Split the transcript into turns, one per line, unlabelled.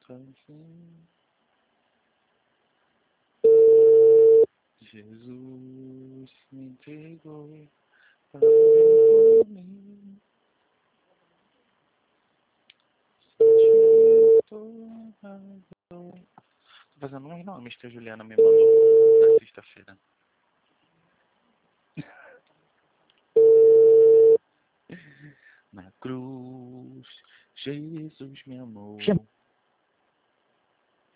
Jesus me entregou para morrer por mim. Tô fazendo uns nomes que a Juliana me mandou na sexta-feira. Na cruz, Jesus me amou.